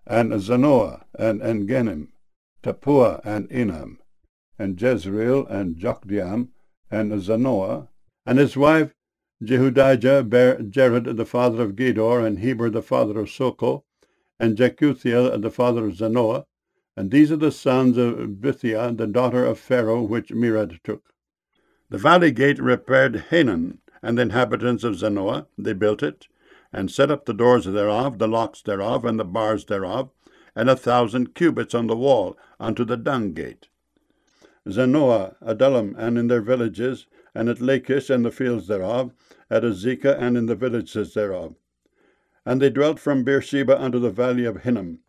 and Zanoah, and Engannim, Tappuah, and Enam, and Jezreel, and Jokdeam, and Zanoah, and his wife Jehudijah bare Jared the father of Gedor, and Heber the father of Sokol, and Jekuthiel the father of Zanoah. And these are the sons of Bithiah, the daughter of Pharaoh, which Mered took. The valley gate repaired Hanan, and the inhabitants of Zanoah. They built it, and set up the doors thereof, the locks thereof, and the bars thereof, and 1,000 cubits on the wall unto the dung gate. Zanoah, Adullam, and in their villages, and at Lachish and the fields thereof, at Azekah and in the villages thereof. And they dwelt from Beersheba unto the valley of Hinnom,